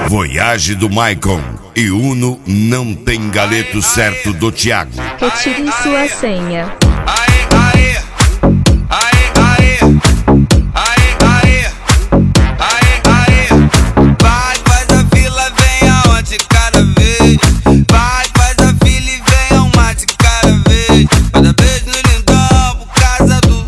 Voyage do Maicon e Uno não tem galeto certo do Thiago. Retire sua senha. Vai, faz a fila, vem aonde cada vez. Vai, faz a fila e vem a uma de cada vez. Cada beijo no lindão por causa do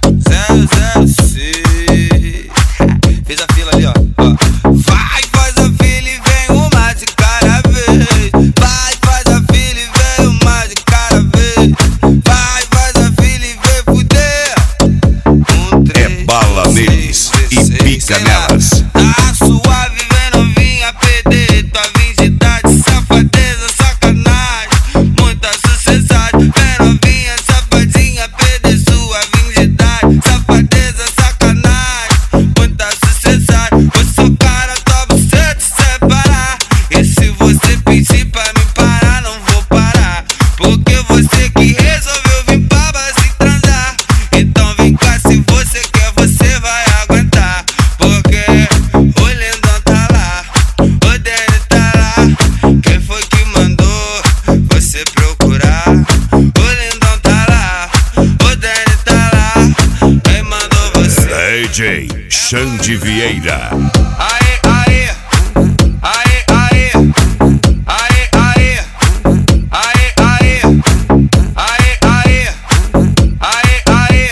006. Fez a fila ali, ó. Vai, faz a fila e vem uma de cada vez. Vai, faz a fila e vem uma de cada vez. Vai, faz a fila e vem fuder. É bala neles e pica nelas. Tá suave, vem novinha, perder tua virgindade. Safadeza, sacanagem, muita sucessagem. Vem novinha, safadinha, perder sua virgindade. Safadeza, sacanagem, muita sucessagem. Vou socar a tua buceta e separar. E se você pedir pra me parar, não vou parar. Porque você que resolveu vir pra base transar. Então vem cá, se você quer, você vai aguentar. Porque o lindão tá lá, o Danny tá lá. Quem foi que mandou você procurar? O lindão tá lá, o Danny tá lá. Quem mandou você? DJ Xande Vieira. Aê, aê, aê, aê, aê, aê, aê, aê, aê, aê, aê, aê,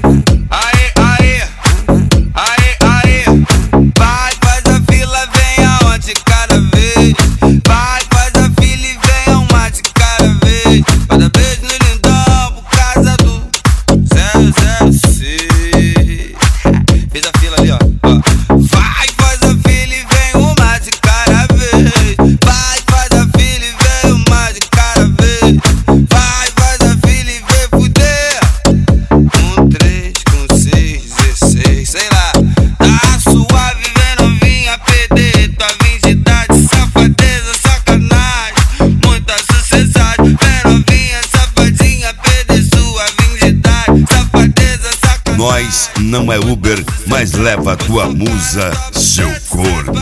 aê, aê. Vai, faz a fila, vem aonde cada vez. Vai, faz a fila e vem a uma de cada vez. Cada beijo no lindão por causa do 006. Fez a fila ali, ó. Vai, faz a fila e vem uma de cada vez. Vai, faz a fila e vem uma de cada vez. Vai, faz a fila e vem fuder. 3 com 6, 16, sei lá. Tá suave, vem novinha, perder tua virgindade. Safadeza, sacanagem, muita sucessagem. Vem novinha, safadinha, perder sua virgindade. Safadeza, sacanagem. Nós não é Uber, mas leva tua musa, seu corno.